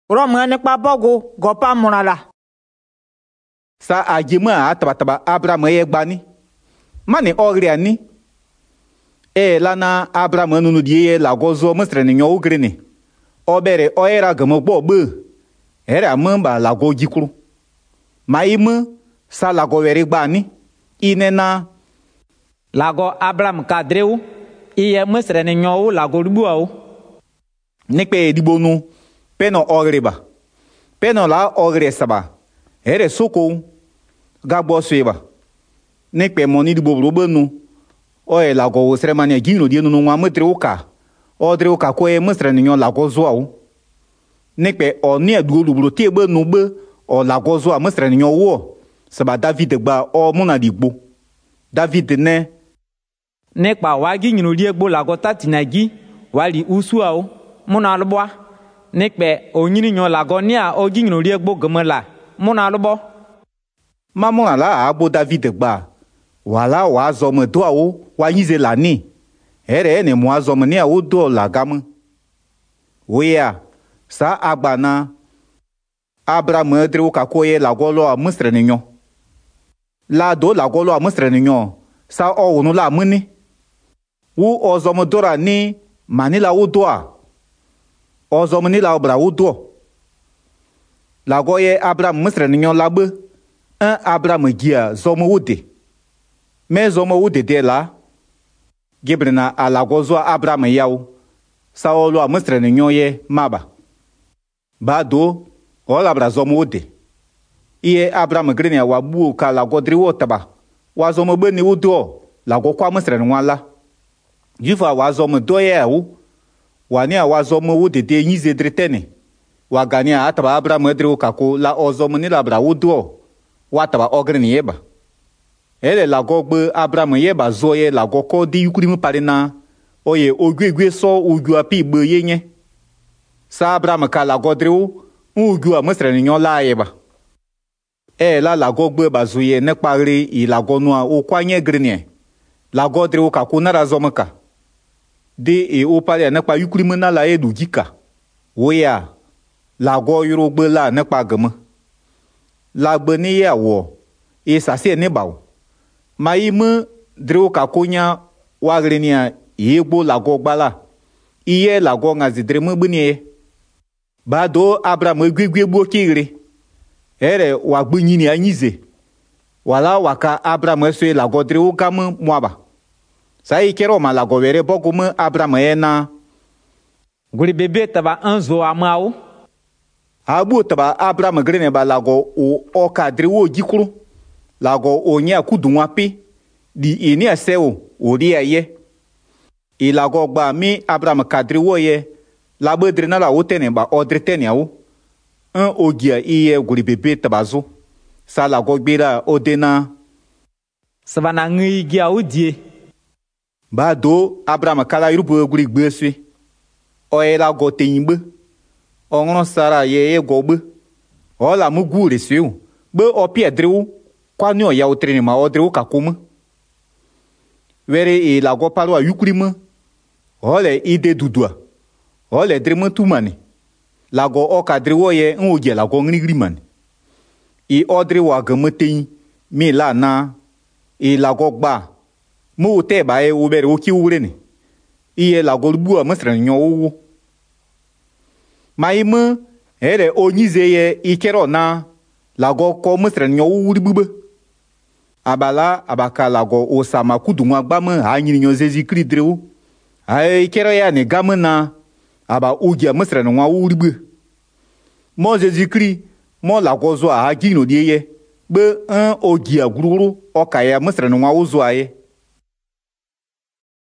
Roma ne pa bogo gopa monala. Sa ajima ataba Abraham ye gbani. Mani ogriani. Lana Abraham nunu die la gozo mustre ni nyo ugrene. Obere oera gamo gbe. Era mamba la go jikuru. Maimu sa la go weri gbani. Inena Lago Abraham kadreu. Iye mustre ni nyo la go rubuao. Nekpe dibonu. Peno ogriba. Peno la ogre saba. Ere soko. Gabo sweba. Nekpe moni dibo benu. Oye lago usremania gino di no nwa metre uka. Odre uka ko e mustre ni nyo lago zoa. Nekpe oni aduolu bro te be no be o lago zoa mustre ni nyo wo. Saba David gba o muna digbo. David ne Nekpa wagi nyino di egbo lago tatinagi wali usuao muna alboa. Nekpe onyini nyo lago ni a ogi nyino di egbo gemela muna albo. Mamona la abo David gba. Wala wa zome do awo wa yize la ni. Ere ne mo azome ni awo do la gamu. Oya sa agbana Abraham dre ka koye la golo a mustre ni nyo. La do la golo a mustre ni nyo. Sa o wonu la muni. Wu ozome dora ni manila wo do a. Ozome ni la obra wo do. La goye Abraham mustre ni nyo la be. Abraham gia zome wude. Me zomo wude de la. Gibrina ala gozo Abraham yaw. Saolo a mustre ni nyoye maba. Ba do ola bra zomo wude. Iye Abraham grene wa bu ka la godri wotaba. Wa zomo be ni wudo la go kwa mustre ni wala. Jifa wa zomo doye wu. Wa ni wa zomo wude de nyize dretene. Wa gania ataba Abraham dre ka ko la ozomo ni la bra wudo. Wa taba ogrene yeba. Ele lago gbe Abraham ye ba zo ye lago ko di yukuri parina. Oye ogwegwe so ugwa pi gbe ye nye. Sa Abraham ka lago drewu ugwa mustre ni nyon la ye ba. La lago gbe ba zo ye ne pagri I lago noa o kwanye grenie. Lago drewu ka ko nara zo maka. De o pale ne pa yukuri na la ye du gika. Oya lago yuro gbe la ne pa geme. La gbe ni ye wo. Sa se ne bawo. Maimu dreu kakonya wagrenia yegbo lago gbala. Iye lago ngazi dremu bunye. Bado Abraham gwegwegbo kigre. Ere wagbunyini anyize. Wala waka Abraham so lago dreu gamu mwaba. Sa ikero ma lago were bogumu Abraham ena. Guri bebe taba anzo amao. Abu taba Abraham grene ba lago o kadrewo jikuru. Lago onye akudunwa pi di ini aseo ori ye. Lago gba mi Abraham kadri wo ye. La bedre na la otene ba odre tene awo. Ogia iye guri bebe tabazo. Sa lago gbira odena. Savana ngi gia odie. Ba do Abraham kala irubo guri gbeswe. Oye lago tenyimbe. Onron sara ye gobe. Ola mugu reswe. Be opi edrewu. Kwa nyo ya utreni ma odre u kakuma. Were lago palo a yukurima. Ole ide dudua. Ole drema tumani. Lago oka drewo ye nwoge lago ngrigrimani. Odre wa gemetein. Mi la na. Lago gba. Mu te ba ubere uki urene. Lago lubua mesre nyo uwu. Maime. Ere onyize ye ikero na. Lago ko mesre nyo uwu ribube. Abala abaka lago osama kudunwa gbame ha nyiri nyo zezi kri drewu. Kero ya ne game na aba ugia mesre nwa urigbe. Mo zezi kri mo lago zo ha gino die ye. Be ogia gururu oka ya mesre nwa uzo aye.